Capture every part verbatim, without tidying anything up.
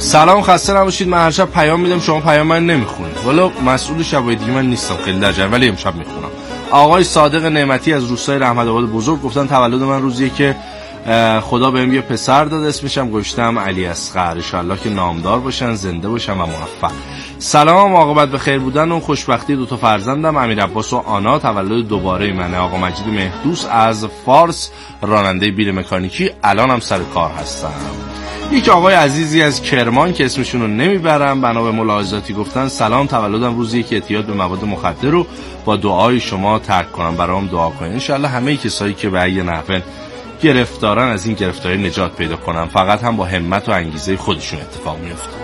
سلام، خسته نباشید. من هر شب پیام میدم شما پیام من نمیخونید. والا مسئول شبای دیگه من نیستم خیلی در جریان، ولی امشب میخونم. آقای صادق نعمتی از روستای رحمت آباد بزرگ گفتن تولد من روزیه که خدا بهم یه پسر داد، اسمش هم گذاشتم علی اصغر. ان شاءالله که نامدار باشن، زنده باشن و موفق. سلام، عاقبت به خیر بودن و خوشبختی دو تا فرزندم امیر عباس و آنا. تولد دوباره منه. آقا مجید مهدوس از فارس، راننده بیل مکانیکی، الانم سر کار هستم. یک آقای عزیزی از کرمان که اسمشون رو نمیبرم بنا به ملاحظاتی گفتن سلام، تولدم روزیه که اعتیاد به مواد مخدر رو با دعای شما ترک کنم، برام دعا کنید. ان شاءالله همه کسایی که به ای نحو گرفتارن از این گرفتاری نجات پیدا کنن، فقط هم با همت و انگیزه خودشون اتفاق میفته.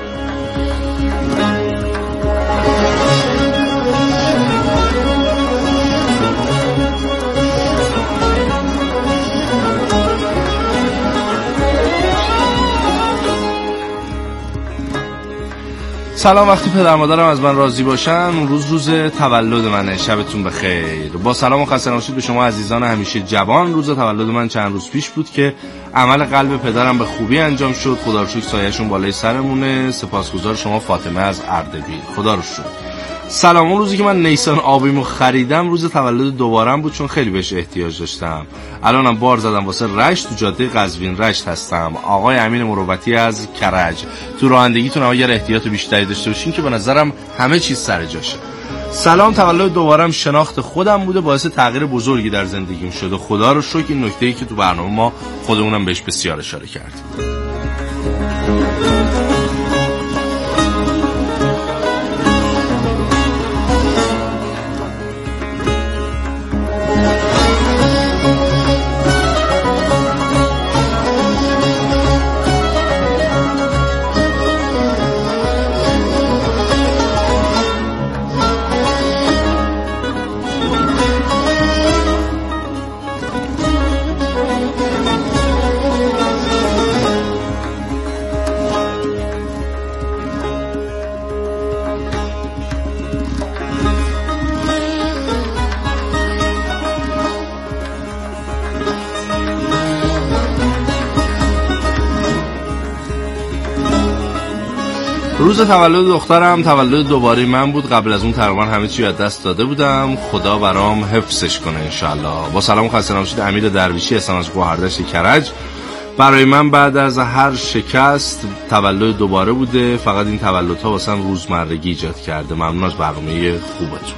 سلام، وقتی پدر مادرم از من راضی باشن اون روز روز تولد منه. شبتون بخیر. با سلام و خسته نباشید به شما عزیزان همیشه جوان. روز تولد من چند روز پیش بود که عمل قلب پدرم به خوبی انجام شد. خدا رو شکر سایه‌شون بالای سرمونه. سپاسگزار شما فاطمه از اردبیل. خدا رو شکر. سلام، اون روزی که من نیسان آبیمو خریدم روز تولد دوبارم بود، چون خیلی بهش احتیاج داشتم. الانم بار زدم واسه رشت، تو جاده قزوین رشت هستم. آقای امین مروتی از کرج. تو رانندگیتون اگر احتیاط بیشتری داشته باشین که به نظرم همه چیز سر جاشه. سلام، تولد دوبارم شناخت خودم بوده، باعث تغییر بزرگی در زندگیم شده. خدا رو شکر. این نکته‌ای که تو برنامه ما خودمونم بهش بسیار اشاره کردیم. روز تولد دخترم تولد دوباره من بود. قبل از اون تقریبا همه چی از دست داده بودم. خدا برام حفظش کنه انشالله. با سلام و خسته نباشید. امیر درویشی هستم از گوهردشت کرج. برای من بعد از هر شکست تولد دوباره بوده، فقط این تولدها واسم روزمرگی ایجاد کرده. ممنون از برنامه خوبتون.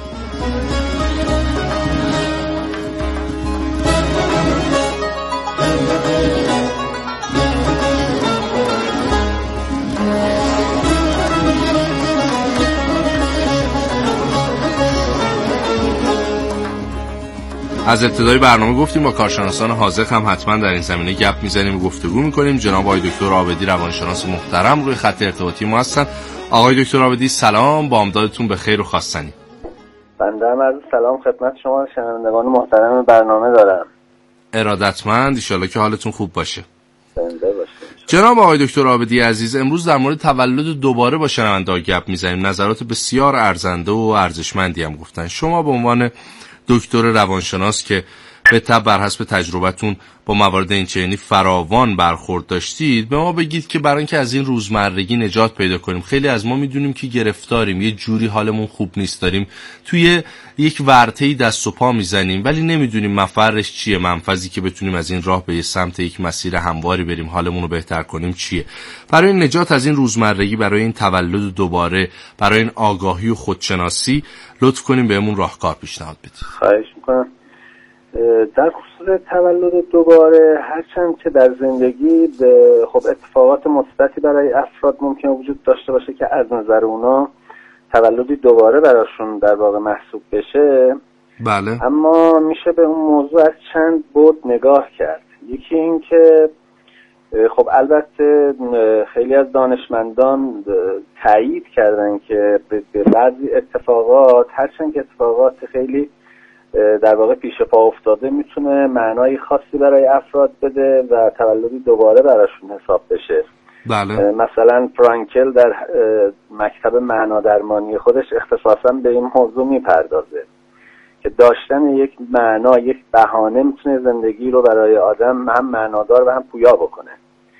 از ابتدای برنامه گفتیم با کارشناسان حاذق هم حتما در این زمینه گپ میزنیم و گفتگو میکنیم. جناب آقای دکتر عابدی روانشناس محترم روی خط ارتباطی ما هستن. آقای دکتر عابدی سلام، بامدادتون به خیر و خواستنی. بنده هم عرض سلام خدمت شما شنوندگان محترم برنامه دارم. ارادتمند، ان شاءالله که حالتون خوب باشه. زنده باشید. جناب آقای دکتر عابدی عزیز، امروز در مورد تولد دوباره با شنونده‌ها گپ میزنیم. نظرات بسیار ارزنده و ارزشمندی هم گفتن. شما به عنوان دکتر روانشناس که به تبع بر حسب تجربتون با موارد این چنینی فراوان برخورد داشتید، به ما بگید که برای اینکه از این روزمرگی نجات پیدا کنیم، خیلی از ما میدونیم که گرفتاریم، یه جوری حالمون خوب نیست، داریم توی یک ورطه‌ای دست و پا میزنیم ولی نمیدونیم مفرش چیه، منفذی که بتونیم از این راه به یه سمت یک مسیر همواری بریم، حالمون رو بهتر کنیم چیه. برای نجات از این روزمرگی، برای این تولد دوباره، برای این آگاهی و خودشناسی لطف کنیم بهمون راهکار پیشنهاد بدید. خواهش میکنم. در خصوص تولد دوباره، هرچند که در زندگی خب اتفاقات مثبتی برای افراد ممکن وجود داشته باشه که از نظر اونا تولدی دوباره براشون در واقع محسوب بشه، بله، اما میشه به اون موضوع از چند بعد نگاه کرد. یکی این که خب البته خیلی از دانشمندان تایید کردن که به بعضی اتفاقات، هرچند که اتفاقات خیلی در واقع پیش پا افتاده، میتونه معنای خاصی برای افراد بده و تولدی دوباره براشون حساب بشه. بله. مثلا فرانکل در مکتب معنادرمانی خودش اختصاصا به این موضوع میپردازه که داشتن یک معنا، یک بهانه میتونه زندگی رو برای آدم هم معنادار و هم پویا بکنه.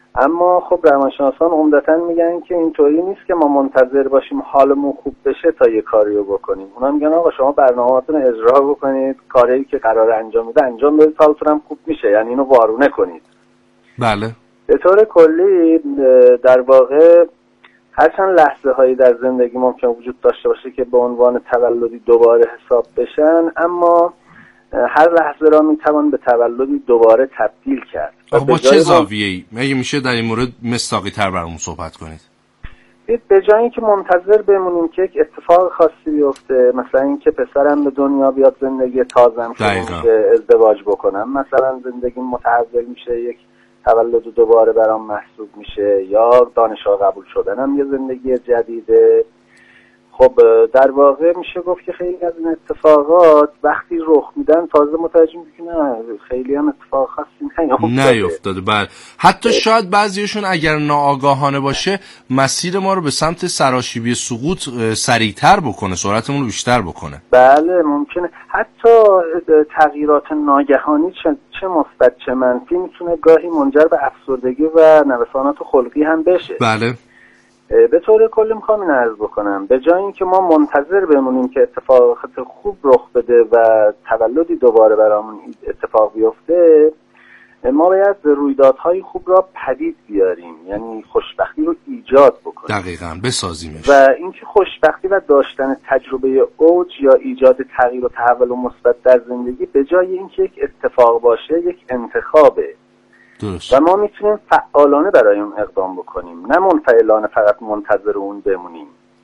اما خب روانشناسان عمدتاً میگن که اینطوری نیست که ما منتظر باشیم حالمون خوب بشه تا یه کاریو بکنیم. اونا میگن آقا شما برنامه‌هاتون رو اجرا بکنید، کاری که قراره انجام بده انجام بدید، حالتون هم خوب میشه، یعنی اینو وارونه کنید. بله. به طور کلی در واقع هرچند لحظه هایی در زندگی ممکن وجود داشته باشه که به عنوان تولدی دوباره حساب بشن، اما هر لحظه را میتوان به تولدی دوباره تبدیل کرد. با چه زاویه‌ای؟ مگه میشه در این مورد مصداقی تر برامون صحبت کنید؟ به جای اینکه منتظر بمونیم که یک اتفاق خاصی بیفته، مثلا اینکه پسرم به دنیا بیاد، زندگی تازم شروع میشه، ازدواج بکنم، مثلا زندگی متحول میشه، یک تولد دوباره برام محسوب میشه، یا دانشگاه قبول شدنم یه زندگی جدیده. خب در واقع میشه گفت که خیلی از این اتفاقات وقتی رخ میدن تازه متوجه میشی که نه خیلی هم اتفاق خاصی نیفتاده. بله، حتی شاید بعضیشون اگر ناآگاهانه باشه مسیر ما رو به سمت سراشیبی سقوط سریعتر بکنه، سرعتمون رو بیشتر بکنه. بله ممکنه. حتی تغییرات ناگهانی چه, چه مثبت چه منفی میتونه گاهی منجر به افسردگی و نوسانات خلقی هم بشه. بله. به طور کلی میخوام این عرض بکنم به جای اینکه ما منتظر بمونیم که اتفاقات خوب رخ بده و تولدی دوباره برامون اتفاق بیفته، ما باید رویدادهای خوب را پدید بیاریم، یعنی خوشبختی رو ایجاد بکنیم. دقیقاً بسازیمش. و اینکه خوشبختی و داشتن تجربه اوج یا ایجاد تغییر و تحول مثبت در زندگی به جای اینکه یک اتفاق باشه یک انتخابه. درست. و ما میتونیم فعالانه برای اون اقدام بکنیم، نه منفعلانه فقط منتظر اون بمونیم.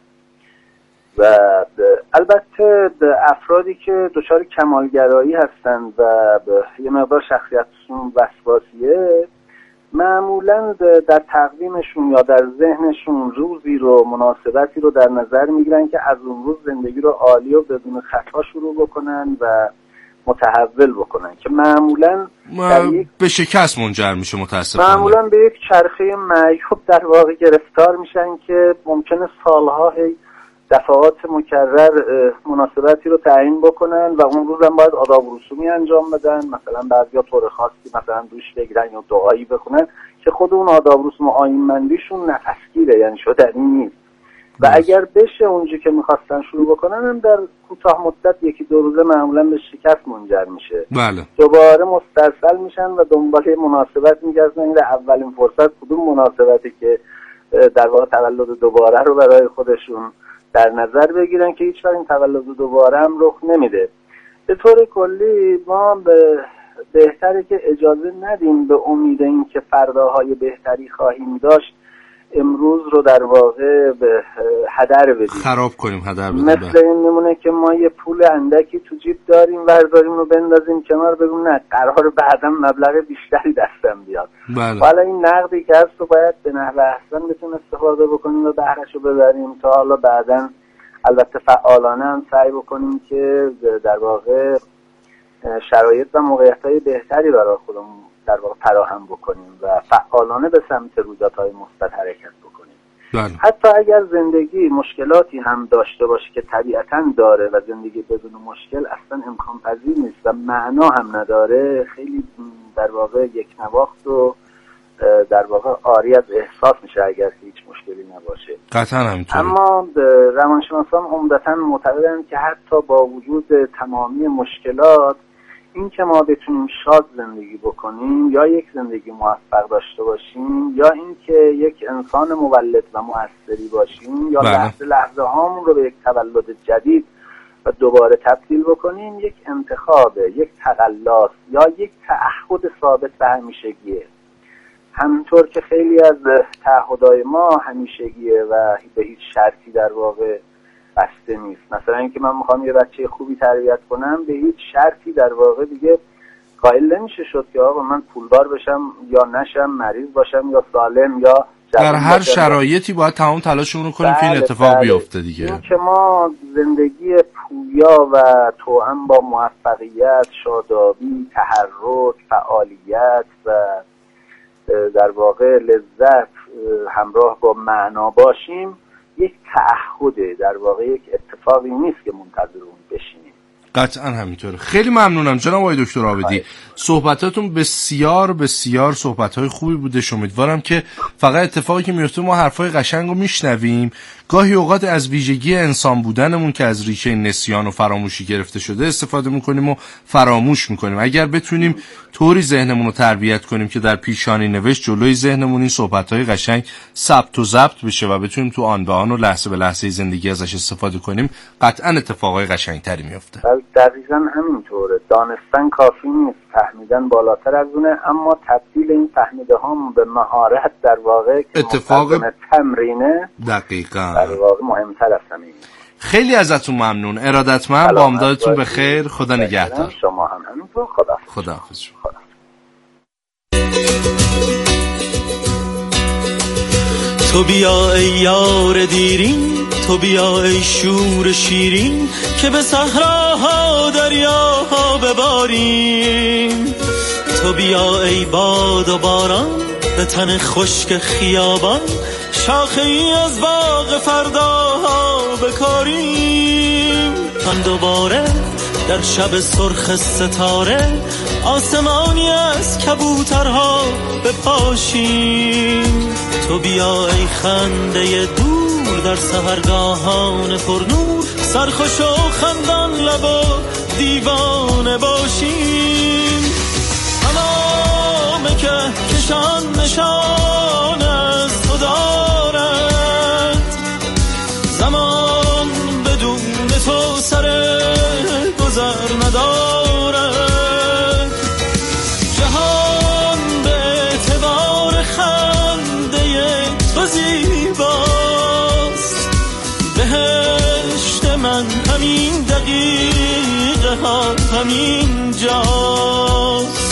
و البته افرادی که دچار کمالگرایی هستند و یه مقدار شخصیتشون وسواسیه، معمولاً در تقویمشون یا در ذهنشون روزی رو، مناسبتی رو در نظر میگیرن که از اون روز زندگی رو عالی و بدون خطا شروع بکنن و متحول بکنن، که معمولاً یک... به شکست منجر میشه. متاسفانه معمولاً به یک چرخه معیوب در واقع گرفتار میشن که ممکنه سالها دفعات مکرر مناسبتی رو تعیین بکنن و اون روز هم باید آداب و رسومی انجام بدن، مثلا بعضیا طور خاصی مثلا دوش بگیرن یا دعایی بخونن که خود اون آداب و رسوم و آیین‌مندیشون نفسگیره، یعنی شدنی نیست. و اگر بشه اونجا که میخواستن شروع بکنن هم در کوتاه مدت یکی دو روزه معمولا به شکست منجر میشه. بله. دوباره مسترسل میشن و دنبال مناسبت میگردن. این اولین فرصت کدوم مناسبتی که در واقع تولد دوباره رو برای خودشون در نظر بگیرن که هیچ وقت این تولد دوباره هم رخ نمیده. به طور کلی ما به بهتره که اجازه ندیم به امید این که فرداهای بهتری خواهیم داشت امروز رو در واقع به هدر بدیم، خراب کنیم، هدر بدیم. مثل این نمونه که ما یه پول اندکی تو جیب داریم ورداریم رو بندازیم کنار، بگیم نه قرار بعداً مبلغ بیشتری دستم بیاد. بله. حالا این نقدی که هست رو باید به نحو احسن بتونیم استفاده بکنیم و بهره‌ش رو ببریم تا حالا بعداً البته فعالانه هم سعی بکنیم که در واقع شرایط و موقعیت‌های بهتری برای خودمون در واقع فراهم بکنیم و فعالانه به سمت رویدادهای مثبت حرکت بکنیم. بله. حتی اگر زندگی مشکلاتی هم داشته باشه که طبیعتاً داره و زندگی بدون مشکل اصلا امکان پذیر نیست و معنا هم نداره، خیلی در واقع یک نواخت و در واقع عاری از احساس میشه اگر هیچ مشکلی نباشه. قطعاً همینطوره. اما روانشناسان عمدتاً معتقدند که حتی با وجود تمامی مشکلات این که ما بتونیم شاد زندگی بکنیم یا یک زندگی موفق داشته باشیم یا این که یک انسان مولد و مؤثری باشیم یا بله. لحظه لحظه هامون رو به یک تولد جدید و دوباره تبدیل بکنیم، یک انتخابه، یک تقلاست یا یک تعهد ثابت به همیشگیه. همونطور که خیلی از تعهدهای ما همیشگیه و به هیچ شرطی در واقع بسته نیست. مثلا اینکه من میخوام یه بچه خوبی تربیت کنم، به هیچ شرطی در واقع دیگه قائل نمیشه شد که آقا من پولدار بشم یا نشم، مریض باشم یا سالم یا در هر شرایطی باید تمام تلاشمون رو کنیم که این اتفاق بله. بیفته دیگه. این که ما زندگی پویا و توأم با موفقیت، شادابی، تحرک، فعالیت و در واقع لذت همراه با معنا باشیم یک تعهده، در واقع یک اتفاقی نیست که منتظر اون بشینیم. قطعا همینطوره. خیلی ممنونم جناب آقای دکتر عابدی، صحبتاتون بسیار بسیار صحبت‌های خوبی بوده. امیدوارم که فقط اتفاقی که میفته ما حرفای قشنگو میشنویم، گاهی اوقات از ویژگی انسان بودنمون که از ریشه نسیان و فراموشی گرفته شده استفاده میکنیم و فراموش میکنیم. اگر بتونیم طوری ذهنمون رو تربیت کنیم که در پیشانی نوشت جلوی ذهنمون این صحبت‌های قشنگ ثبت و ضبط بشه و بتونیم تو آن به آن و لحظه به لحظه زندگی ازش استفاده کنیم، قطعا اتفاقای قشنگتری میفته. دقیقاً همینطوره. دانستن کافی نیست، فهمیدن بالاتر از اونه، اما تبدیل این فهمیده هامون به مهارت در واقع که اتفاق تمرینه دقیقاً در واقع مهمتر از همین. خیلی ازتون ممنون. ارادتمند، بامدادتون بخیر. خدا نگهدار. شما هم همینطور. خدا خداحافظ. خدا. تو بیا ای یار دیرین، تو بیا ای شور شیرین، که به صحراها دریاها بباریم. تو بیا ای باد و باران، به تن خشک خیابان، شاخه ای از باغ فرداها بکاریم. من دوباره در شب سرخ ستاره، آسمانی از کبوترها بپاشیم. تو بیا ای خنده دور در سحرگاهان پرنور، سرخوش و خندان لب و دیوانه باشیم. تمام که کشان نشان از تو دارد، زمان بدون تو سر گذر ندارد. جهان به اعتبار خنده تو زیباست، بهشت من همین دقیقه ها همین جاست.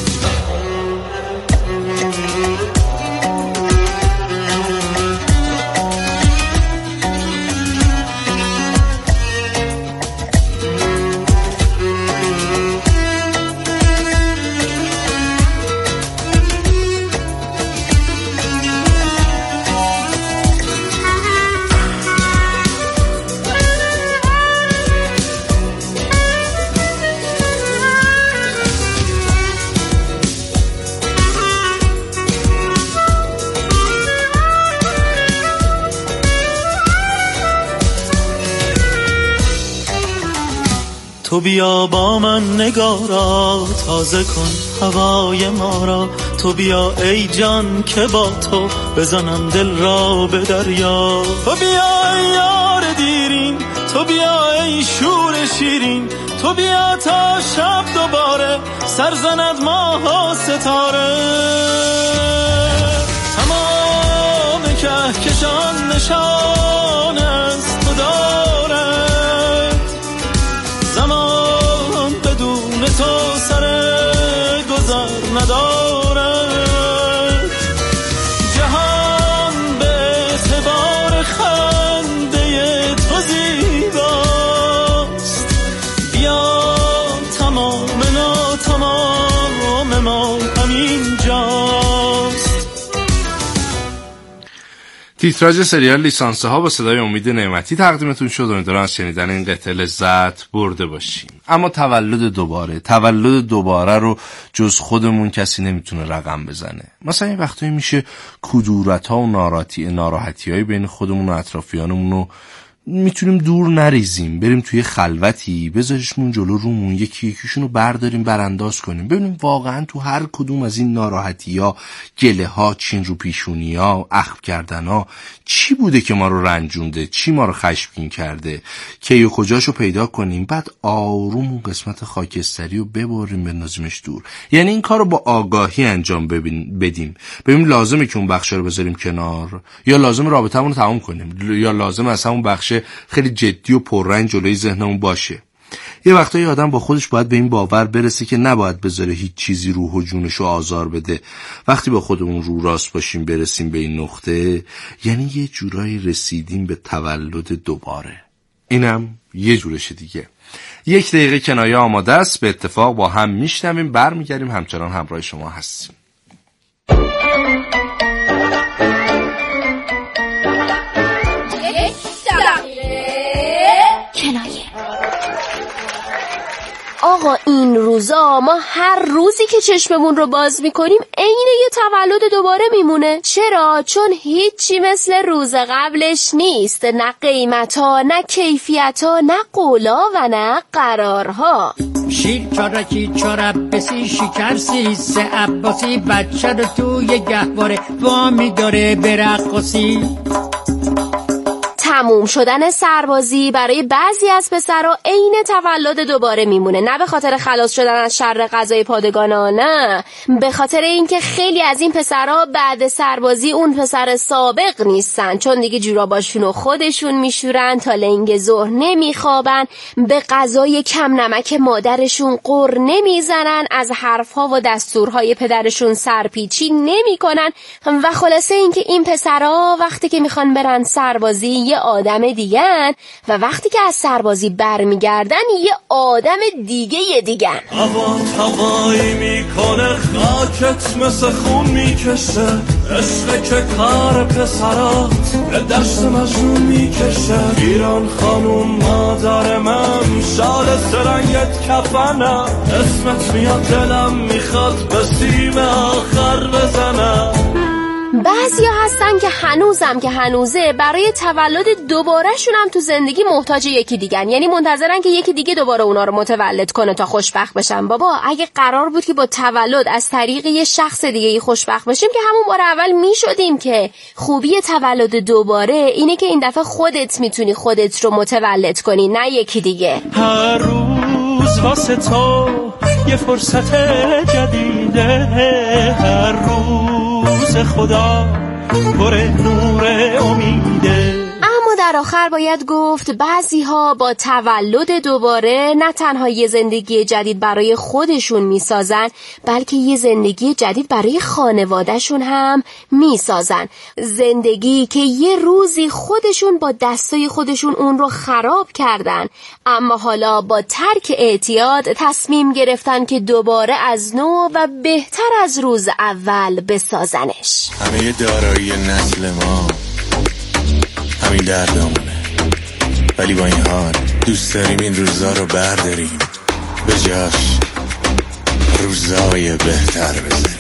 تو بیا با من نگارا، تازه کن هوای ما را. تو بیا ای جان که با تو بزنم دل را به دریا. تو بیا ای یار دیرین، تو بیا ای شور شیرین، تو بیا تا شب دوباره سرزند ماه و ستاره. تمام کهکشان نشان از تو دارد، زمان بدون تو سر گذر ندارد. جهان به اعتبار خنده تو زیباست، بیا تمام نا تمام ما همین جاست. تیتراژ سریال لیسانسه ها با صدای امید نعمتی تقدیمتون شد. امیدوارم از شنیدن این قطعه لذت برده باشیم. اما تولد دوباره تولد دوباره رو جز خودمون کسی نمیتونه رقم بزنه. مثلا این وقتایی میشه کدورت ها و ناراحتی ناراحتی های بین خودمون و اطرافیانمون رو میتونیم دور نریزیم، بریم توی خلوتی بذارشمون جلو رومون، یکی یکیشون رو برداریم برانداز کنیم، ببینیم واقعا تو هر کدوم از این ناراحتی ها، گله ها، چین رو پیشونی ها، اخم کردن ها چی بوده که ما رو رنجونده، چی ما رو خشمگین کرده، کی و کجاشو پیدا کنیم، بعد آروم اون قسمت خاکستری رو ببریم بندازیمش دور. یعنی این کار رو با آگاهی انجام بدیم، ببینیم لازمه که اون بخش رو بذاریم کنار، یا لازم رابطمون رو تمام کنیم، یا لازم اصلا اون بخش خیلی جدی و پررنگ جلوی ذهنمون باشه. یه وقتایی آدم با خودش باید به این باور برسه که نباید بذاره هیچ چیزی روح و جونشو آزار بده. وقتی با خودمون رو راست باشیم برسیم به این نقطه، یعنی یه جورایی رسیدیم به تولد دوباره. اینم یه جورش دیگه. یک دقیقه کنایه آماده است، به اتفاق با هم میشنویم، برمیگردیم، همچنان همراه شما هستیم. آقا این روزا ما هر روزی که چشممون رو باز میکنیم عین یه تولد دوباره میمونه. چرا؟ چون هیچی مثل روز قبلش نیست، نه قیمتا، نه کیفیتا، نه قولا و نه قرارها. شیر چارکی چارب بسی شکرسی سه عباسی بچه رو توی گهواره وامی داره برقصی. تموم شدن سربازی برای بعضی از پسرها عین تولد دوباره میمونه، نه به خاطر خلاص شدن از شر قضای پادگانا، نه، به خاطر اینکه خیلی از این پسرها بعد سربازی اون پسر سابق نیستن، چون دیگه جوراباشونو خودشون میشورن، تا لنگ ظهر نمیخوابن، به غذای کم نمک مادرشون قر نمیزنن، از حرفها و دستورهای پدرشون سرپیچی نمیکنن و خلاصه اینکه این پسرها وقتی که میخوان برن سربازی یه آدم دیگه‌ن و وقتی که از سربازی برمیگردن یه آدم دیگه یه دیگه‌ن. هوا هوایی میکنه، خاکت مثل خون میکشه، عشق که کار پسرات به دشت مجنون میکشه. ایران خانوم مادر من، شال سرنگت کفنم، اسمت میاد دلم میخواد به سیم آخر بزنم. بعضیا هستن که هنوزم که هنوزه برای تولد دوبارهشون هم تو زندگی محتاج یکی دیگن، یعنی منتظرن که یکی دیگه دوباره اونا رو متولد کنه تا خوشبخت بشن. بابا اگه قرار بود که با تولد از طریق یه شخص دیگه خوشبخت بشیم که همون بار اول میشدیم. که خوبی تولد دوباره اینه که این دفعه خودت میتونی خودت رو متولد کنی، نه یکی دیگه. هر روز واسه تو یه فرصت جدیده، هر روز خدا پر نور امیده. اما در آخر باید گفت بعضی ها با تولد دوباره نه تنها یه زندگی جدید برای خودشون میسازن، بلکه یه زندگی جدید برای خانوادهشون هم میسازن. زندگی که یه روزی خودشون با دستای خودشون اون رو خراب کردن، اما حالا با ترک اعتیاد تصمیم گرفتن که دوباره از نو و بهتر از روز اول بسازنش. همه دارایی نسل ما همین دردمونه، ولی با این حال دوست داریم این روزا رو برداریم، به جاش روزای بهتر بزنیم.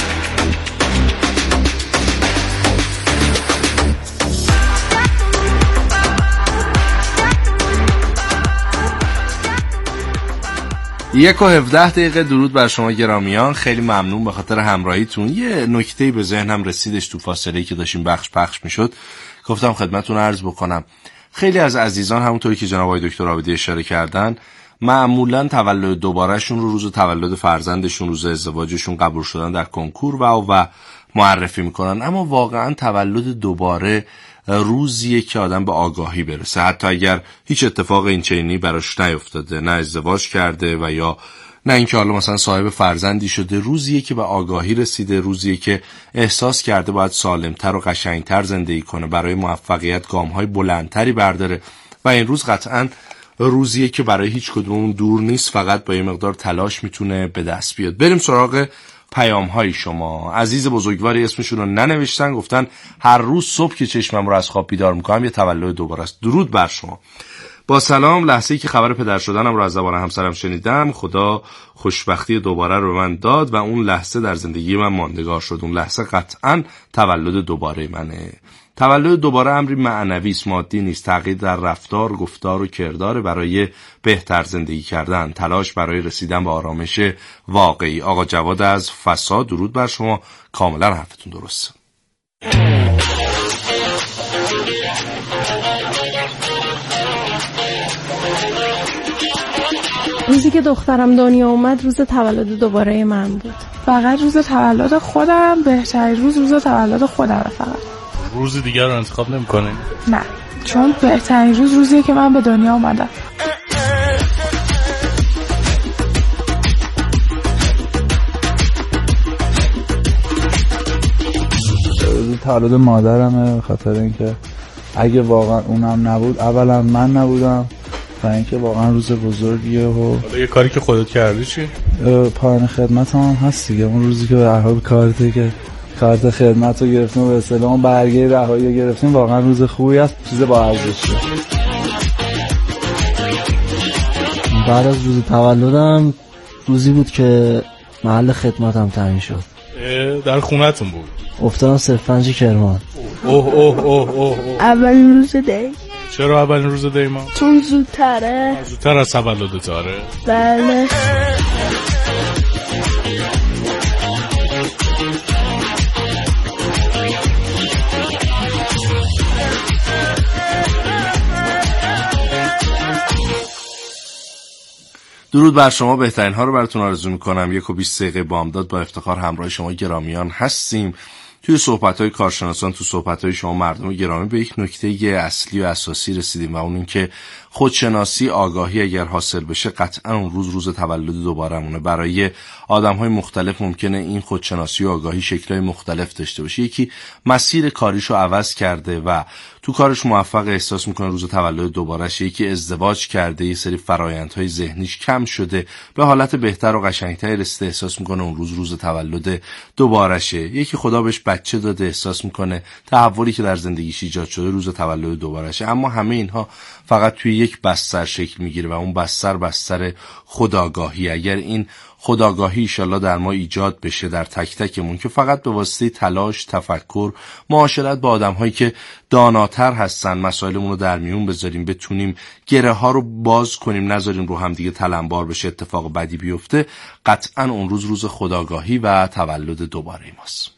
یک و هفده دقیقه. درود بر شما گرامیان، خیلی ممنون به خاطر همراهیتون. یه نکته‌ای به ذهنم رسیدش تو فاصله‌ای که داشتیم بخش پخش میشد، گفتم خدمتتون عرض بکنم. خیلی از عزیزان همونطوری که جناب آقای دکتر عابدی اشاره کردن معمولاً تولد دوبارهشون رو روز تولد فرزندشون، روز ازدواجشون، قبول شدن در کنکور و و معرفی میکنن، اما واقعاً تولد دوباره روزیه که آدم به آگاهی برسه، حتی اگر هیچ اتفاق این چنینی براش نیفتاده، نه ازدواج کرده و یا نه اینکه حالا مثلا صاحب فرزندی شده، روزیه که به آگاهی رسیده، روزیه که احساس کرده باید سالمتر و قشنگتر زندگی کنه، برای موفقیت گام‌های بلندتری برداره و این روز قطعاً روزیه که برای هیچ کدوم دور نیست، فقط با یه مقدار تلاش میتونه به دست بیاد. بریم سراغ پیام های شما. عزیز بزرگواری اسمشون رو ننوشتن، گفتن هر روز صبح که چشمم رو از خواب بیدار میکنم یه تولد دوباره است. درود بر شما. با سلام. لحظه‌ای که خبر پدر شدنم رو از زبان همسرم شنیدم، خدا خوشبختی دوباره رو به من داد و اون لحظه در زندگی من ماندگار شد. اون لحظه قطعاً تولد دوباره منه. تولد دوباره امری معنوی است، مادی نیست. تغییر در رفتار، گفتار و کردار برای بهتر زندگی کردن، تلاش برای رسیدن به آرامش واقعی. آقا جواد از فساد، درود بر شما. کاملا حرفتون درسته. روزی که دخترم دنیا اومد روز تولد دوباره من بود. فقط روز تولد خودم بهترین روز روز تولد خودم. فقط روز دیگر رو انتخاب نمی‌کنی؟ نه، چون بهترین روز روزیه که من به دنیا اومدم. روز تولد مادرمه، خاطر اینکه اگه واقعا اونم نبود، اولا من نبودم و اینکه واقعا روز بزرگیه. و حالا یه کاری که خودت کردی چی؟ پایان خدمت هم هست دیگه. اون روزی که به هر حال کارته که کارت خدمت رو گرفتیم و به اصطلاح برگه رهایی رو گرفتیم، واقعا روز خوبی است، چیز با ارزشه. بعد از روز تولدم روزی بود که محل خدمتم تعیین شد. در خونتون بود؟ افتادم صرف پنج کرمان. اوه اوه اوه اوه اولین روز دی. چرا اولین روز دی ما؟ چون زودتره. زودتر از تولدت؟ آره. بله. درود بر شما، بهترین ها رو براتون آرزو میکنم. یک و بیست دقیقه بامداد با افتخار همراه شما گرامیان هستیم. توی صحبت‌های کارشناسان، تو صحبت‌های شما مردم گرامی به یک نکته اصلی و اساسی رسیدیم و اون این که خودشناسی، آگاهی اگر حاصل بشه قطعا اون روز روز تولد دوبارمونه. برای آدم‌های مختلف ممکنه این خودشناسی و آگاهی شکل‌های مختلف داشته باشه. یکی مسیر کاریشو عوض کرده و تو کارش موفق احساس میکنه روز تولد دوباره‌شه. یکی ازدواج کرده، یه سری فرآیندهای ذهنیش کم شده، به حالت بهتر و قشنگتری رسیده، احساس میکنه اون روز روز تولد دوباره‌شه. یکی خدا بهش بچه داده، احساس میکنه تحولی که در زندگیش ایجاد شده روز تولد دوباره‌شه. اما همه اینها فقط توی یک بستر شکل میگیره و اون بستر بستر خودآگاهی. اگر این خودآگاهی انشالله در ما ایجاد بشه، در تک تکمون، که فقط به واسطه تلاش، تفکر، معاشرت با آدم‌هایی که داناتر هستن مسائلمون رو در میون بذاریم، بتونیم گره ها رو باز کنیم، نذاریم رو هم دیگه تلمبار بشه، اتفاق بدی بیفته، قطعا اون روز روز خودآگاهی و تولد دوباره ماست.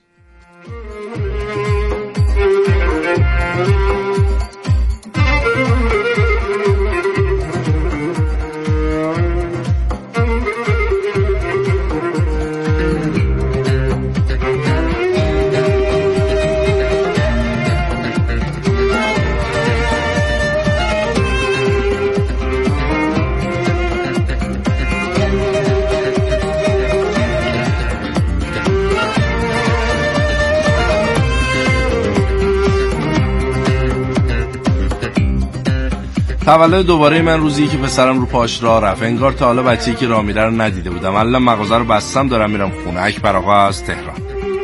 تولد دوباره من روزی که پسرم رو پاش راه رفت. انگار تا حالا بچه‌ای که راه میره رو ندیده بودم. الان مغازه رو بستم، دارم میرم خونه. اکبر آقا از تهران.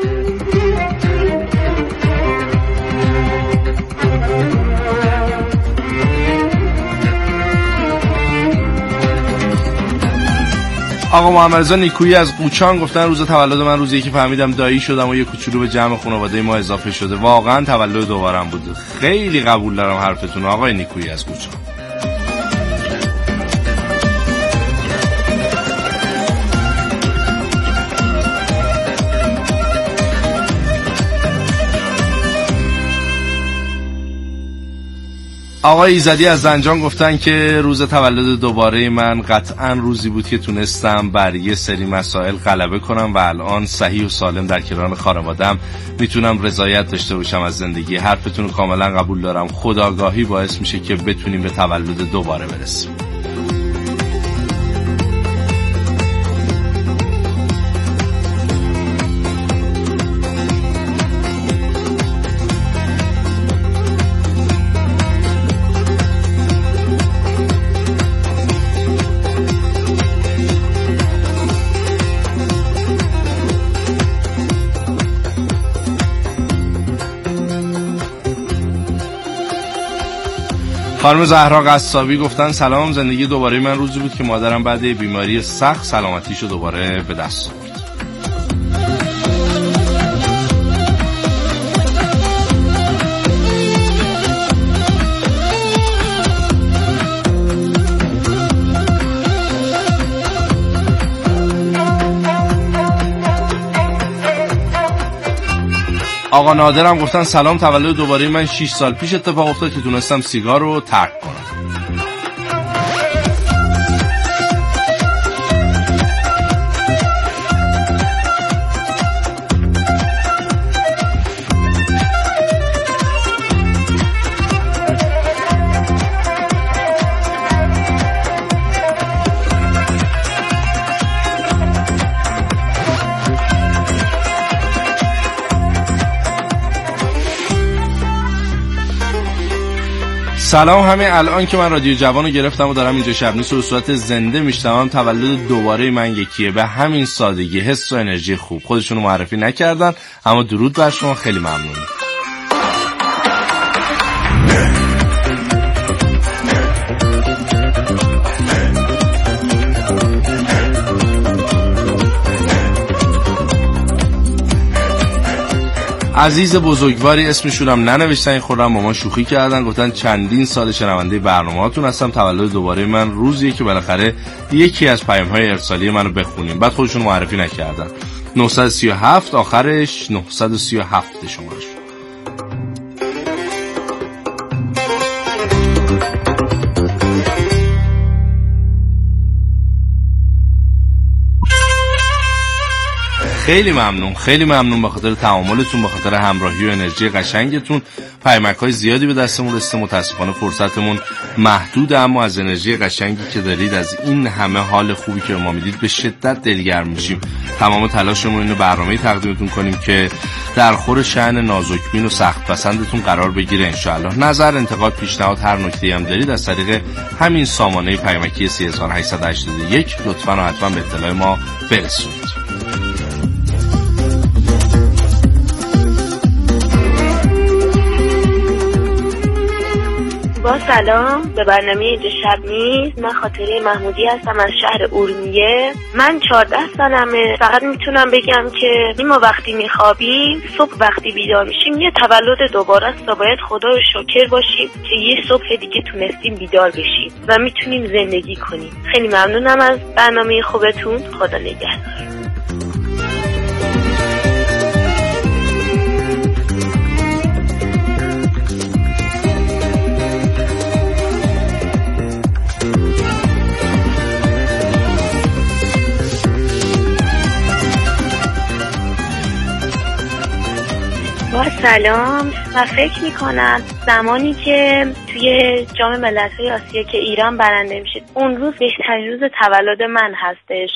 آقا محمد رضا نیکویی از قوچان گفتن روز تولد من روزی که فهمیدم دایی شدم و یه کوچولو به جمع خانواده ما اضافه شده. واقعا تولد دوبارم بود. خیلی قبول دارم حرفتون آقای نیکویی از قوچان. آقای ایزدی از زنجان گفتن که روز تولد دوباره من قطعا روزی بود که تونستم بر یه سری مسائل غلبه کنم و الان صحیح و سالم در کنار خانواده‌ام میتونم رضایت داشته باشم از زندگی. حرفتون رو کاملا قبول دارم. خودآگاهی باعث میشه که بتونیم به تولد دوباره برسیم. خانم زهرا قصابی گفتن سلام، زندگی دوباره من روزی بود که مادرم بعد بیماری سخت سلامتیشو دوباره به دست آورد. آقا نادرم گفتن سلام، تولد دوباره من شش سال پیش اتفاق افتاد که تونستم سیگار رو ترک کنم. سلام، همین الان که من رادیو جوانو گرفتم و دارم اینجا شب نیست و به صورت زنده میشنوم، تولد دوباره من یکیه. به همین سادگی، حس و انرژی خوب. خودشونو معرفی نکردن اما درود بر شما، خیلی ممنون. عزیز بزرگواری اسمشون هم ننوشتن، این خودم با ما شوخی کردن، گفتن چندین سال شنونده برنامه‌هاتون هستم، تولد دوباره من روزیه که بالاخره یکی از پیام‌های ارسالی منو بخونیم. بعد خودشون معرفی نکردن. نهصد و سی و هفت آخرش نهصد و سی و هفت شمارش. خیلی ممنون، خیلی ممنون به خاطر تعاملتون، به خاطر همراهی و انرژی قشنگتون. پیامک‌های زیادی به دستمون رسیده، متاسفانه فرصتمون محدوده، اما از انرژی قشنگی که دارید، از این همه حال خوبی که ما میدید به شدت دلگرم میشیم. تمام تلاشمون اینو برنامه‌ای تقدیمتون کنیم که در خور شأن نازکبین و سخت پسندتون قرار بگیره ان شاء الله. نظر، انتقاد، پیشنهاد، هر نکته‌ای هم دارید از طریق همین سامانه پیامکی سه هزار و هشتصد و هشتاد و یک لطفاً و حتما به اطلاع ما برسونید. با سلام به برنامه اینجا شب نیست. من خاطره محمودی هستم از شهر ارومیه. من چهارده سالمه. فقط میتونم بگم که ما وقتی میخوابیم، صبح وقتی بیدار میشیم یه تولد دوباره است و باید خدا رو شکر باشیم که یه صبح دیگه تونستیم بیدار بشیم و میتونیم زندگی کنیم. خیلی ممنونم از برنامه خوبتون. خدا نگهدار. با سلام. من فکر میکنم زمانی که توی جام ملت‌های آسیا که ایران برنده میشه، اون روز بهترین روز تولد من هستش.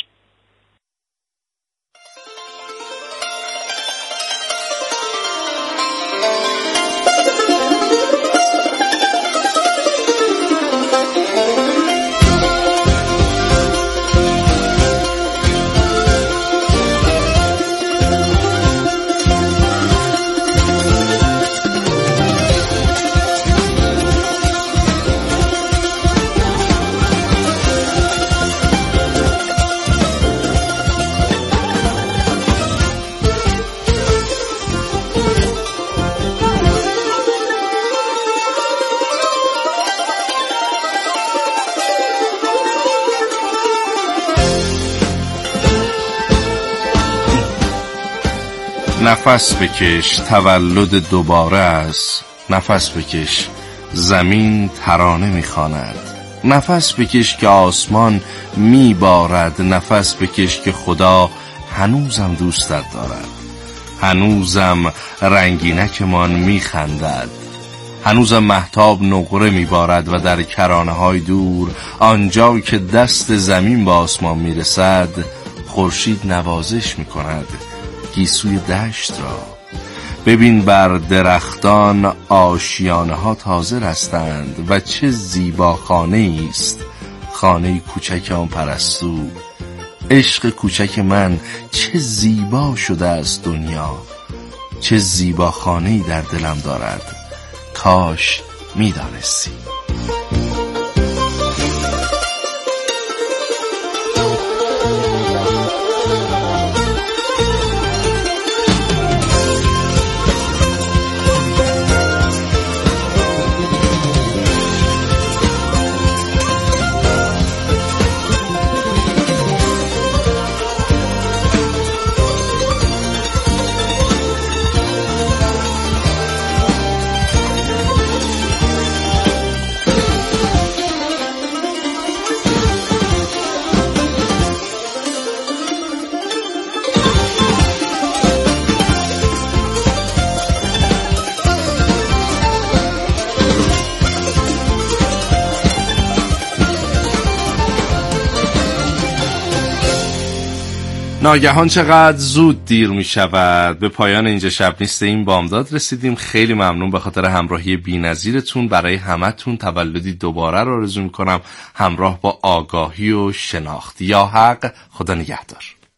نفس بکش، تولد دوباره است. نفس بکش، زمین ترانه میخواند. نفس بکش که آسمان میبارد. نفس بکش که خدا هنوزم دوستت دارد. هنوزم رنگینکمان میخندد. هنوزم مهتاب نقره میبارد و در کرانه های دور، آنجا که دست زمین به آسمان میرسد، خورشید نوازش میکند گیسوی دشت را. ببین بر درختان آشیانه ها تازه رستند و چه زیبا خانه است خانه کوچک آن پرستو. عشق کوچک من چه زیبا شده است دنیا، چه زیبا خانه‌ای در دلم دارد، کاش میدانستی. ناگهان چقدر زود دیر می شود. به پایان اینجا شب نیست این بامداد رسیدیم. خیلی ممنون به خاطر همراهی بی‌نظیرتون. برای همتون تولدی دوباره رو آرزو می کنم، همراه با آگاهی و شناخت. یا حق. خدا نگهدار.